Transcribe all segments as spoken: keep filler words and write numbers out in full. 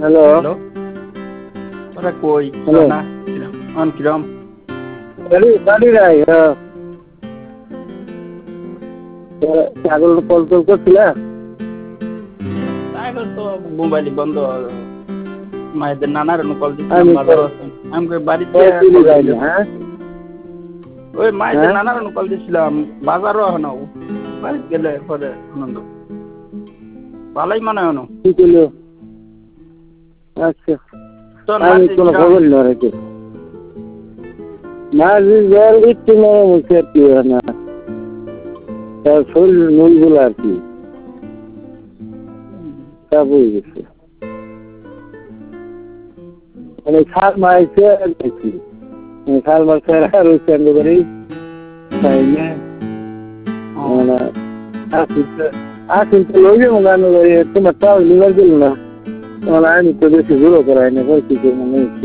hello hello ওরা কই hello না অন কিরম বাড়ি বাড়ি নাই ছাগল কল টল করছিলা এখন তো মোবাইল বন্ধ মায়েদের নানার কল দিচ্ছিলাম আমি বাজারও আছেন আমি কই বাড়িতে ফিরে কল যাই দিলে না হ্যাঁ ওই মায়েদের হ্যাঁ নানার কল দিচ্ছিলাম বাজারও এখন বাড়িতে গেলে পরে আনন্দ ভালোই মনে হয় কি করলো আচ্ছা তোর আমি মাঝে কোনো কিরম খবর না রেখে মাঝে জল দিচ্ছি না বলছে আর কি না তার শরীর নুলগুলো আর কি চাপ হয়ে গেছে মানে খাল মারছে আর দেখছি খাল মারছে আর ওই চান্দ করি তাই না মানে আসিতে আসিতে লইলে মনে করি তোমার তাও লিভার দিল না মানে আমি তো বেশি জোরো করাই না কই কিছু মনে হচ্ছে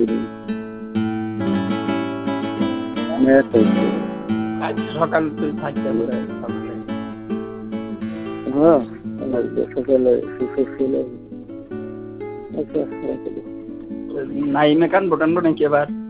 আজ সকাল তুই থাকতে পারে সকালে হ্যাঁ সকালে সুস্থ ছিল আচ্ছা নাইমে কান বটান নাকি এবার